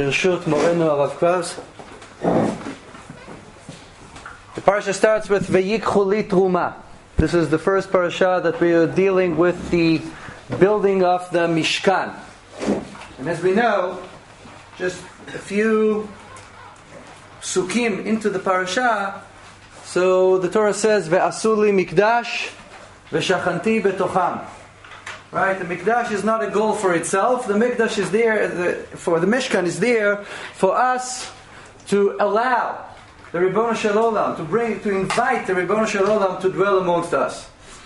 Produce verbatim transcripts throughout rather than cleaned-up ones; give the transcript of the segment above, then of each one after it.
Birshut Morenu Arav Kraus. The parasha starts with Vayikchu li Truma. This is the first parasha that we are dealing with the building of the Mishkan. And as we know, just a few psukim into the parasha, so the Torah says Ve'asu li mikdash ve'shachanti betocham. Right, the mikdash is not a goal for itself. The mikdash is there, the, for the Mishkan is there for us to allow the Ribbono Shel Olam, to bring, to invite the Ribbono Shel Olam to dwell amongst us.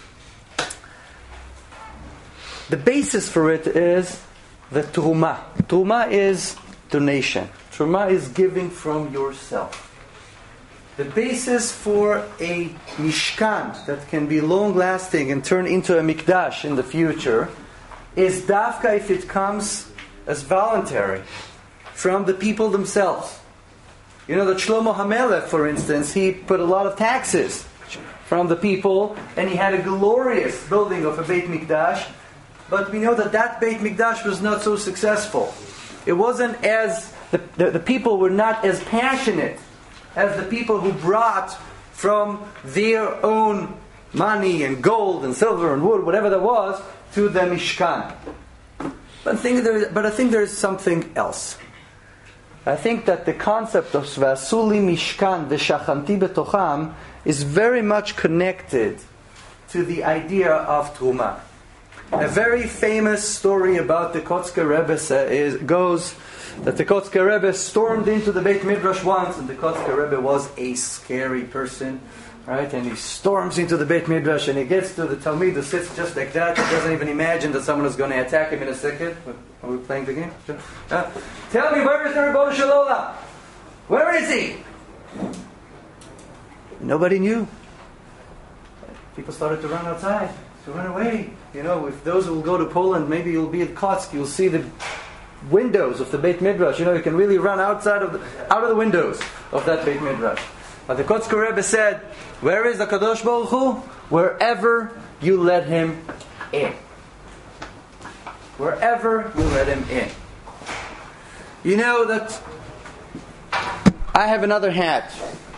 The basis for it is the Truma. Truma is donation. Truma is giving from yourself. The basis for a Mishkan that can be long-lasting and turn into a Mikdash in the future is Dafka if it comes as voluntary from the people themselves. You know that Shlomo HaMelech, for instance, he put a lot of taxes from the people and he had a glorious building of a Beit Mikdash, but we know that that Beit Mikdash was not so successful. It wasn't as, the, the, the people were not as passionate as the people who brought from their own money and gold and silver and wood, whatever there was, to the Mishkan. But I think there, but I think there is something else. I think that the concept of Ve'asu li Mishkan ve'shachanti betocham is very much connected to the idea of Truma. A very famous story about the Kotzker Rebbe is, goes that the Kotzker Rebbe stormed into the Beit Midrash once, and the Kotzker Rebbe was a scary person, right? And he storms into the Beit Midrash, and he gets to the Talmid who sits just like that. He doesn't even imagine that someone is going to attack him in a second. Are we playing the game? Sure. Uh, Tell me, where is the Ribbono Shel Olam? Where is he? Nobody knew. People started to run outside, to run away. You know, if those who will go to Poland, maybe you'll be at Kotsk, you'll see the windows of the Beit Midrash. You know, you can really run outside of the, out of the windows of that Beit Midrash. But the Kotzker Rebbe said, where is the Kadosh Baruch Hu? Wherever you let him in. Wherever you let him in. You know that I have another hat.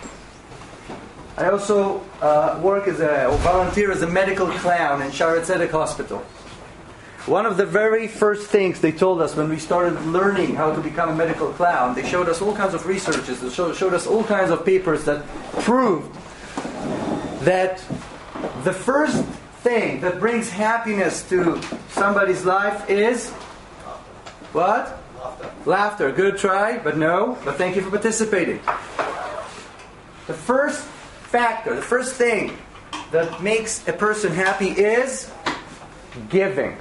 I also uh, work as a, or volunteer as a medical clown in Shaare Zedek Hospital. One of the very first things they told us when we started learning how to become a medical clown, they showed us all kinds of researches, they showed, showed us all kinds of papers that proved that the first thing that brings happiness to somebody's life is what? Laughter. Laughter. Good try, but no. But thank you for participating. The first factor, the first thing that makes a person happy is giving.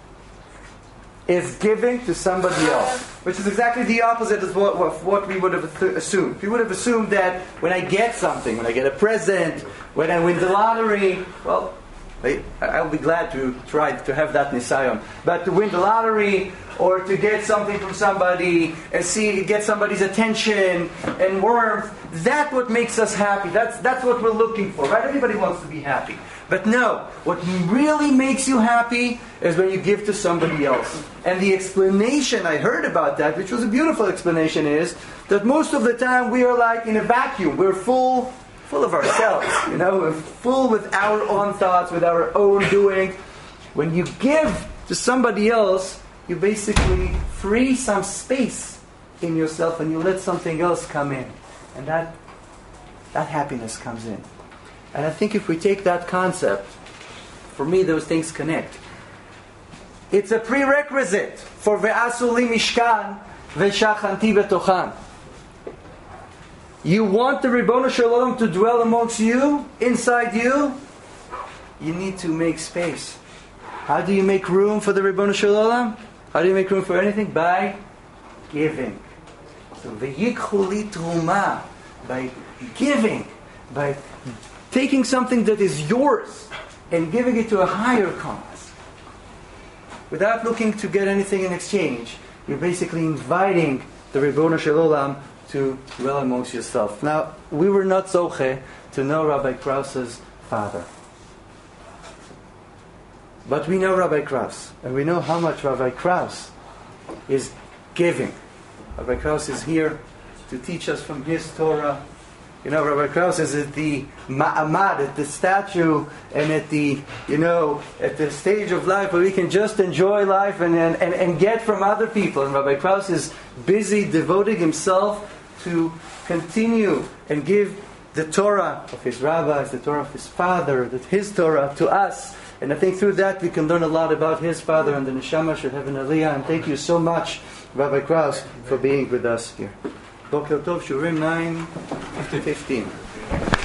Is giving to somebody else, which is exactly the opposite of what, of what we would have assumed. We would have assumed that when I get something, when I get a present, when I win the lottery, well, I, I'll be glad to try to have that nisayon. But to win the lottery, or to get something from somebody, and see, get somebody's attention and warmth, that's what makes us happy. That's that's what we're looking for, right? Everybody wants to be happy. But no, what really makes you happy is when you give to somebody else. And the explanation I heard about that, which was a beautiful explanation, is that most of the time we are like in a vacuum. We're full full of ourselves, you know, we're full with our own thoughts, with our own doing. When you give to somebody else, you basically free some space in yourself and you let something else come in. And that that happiness comes in. And I think if we take that concept, for me those things connect. It's a prerequisite for Ve'asu li Mishkan ve'shachanti betocham. You want the Ribbono Shel Olam to dwell amongst you, inside you, you need to make space. How do you make room for the Ribbono Shel Olam? How do you make room for anything? By giving. So Vayikchu li Truma, by giving, by taking something that is yours and giving it to a higher cause. Without looking to get anything in exchange, you're basically inviting the Ribbono Shel Olam to dwell amongst yourself. Now, we were not zoche to know Rabbi Kraus's father. But we know Rabbi Kraus, and we know how much Rabbi Kraus is giving. Rabbi Krauss is here to teach us from his Torah. You know, Rabbi Krauss is at the ma'amad, at the statue, and at the, you know, at the stage of life where we can just enjoy life and, and, and, and get from other people. And Rabbi Krauss is busy devoting himself to continue and give the Torah of his rabbis, the Torah of his father, his Torah to us. And I think through that we can learn a lot about his father, and the neshama should have an aliyah. And thank you so much, Rabbi Krauss, for being with us here. Boker Tov, Shurim nine fifteen.